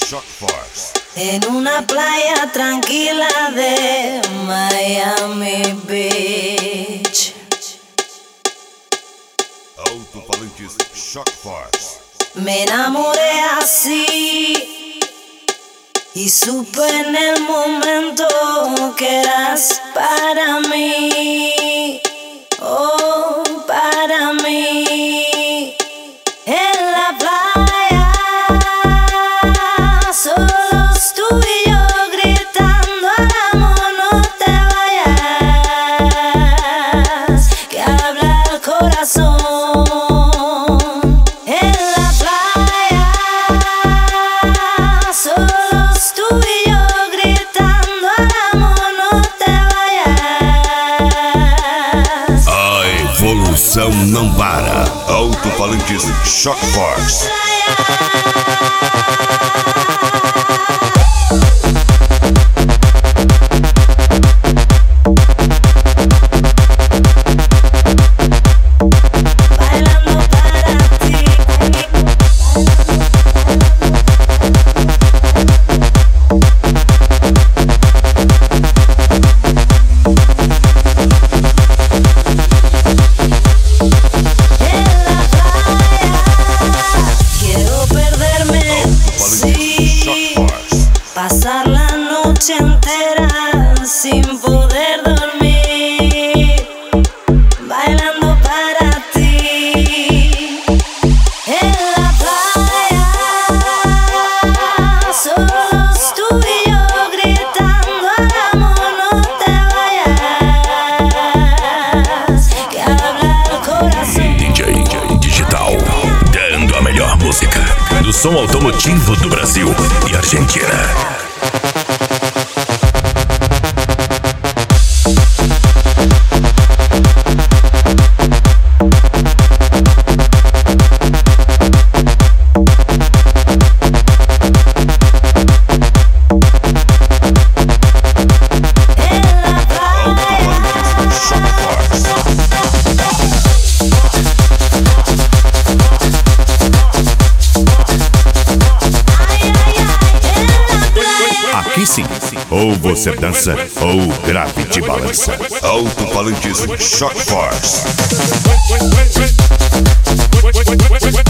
Shock Force. En una playa tranquila de Miami Beach. Alto-falantes Shock Force. Me enamoré así y supe en el momento que eras para mí. Oh, para mí. En la playa, solos tú y yo gritando al amor, no te vayas, que habla el corazón. En la playa, solos tú y yo gritando al amor, no te vayas. A evolução não para. Alto-falantes Shock Force. Pasar la noche entera sin poder dormir, bailando para ti. En la playa, solos tú y yo gritando al amor, no te vayas, que habla el corazón. DJ Digital, dando a melhor música do som automotivo do Brasil e Argentina. Aqui sim, ou você dança ou grave te balança. Alto-falantes Shock Force.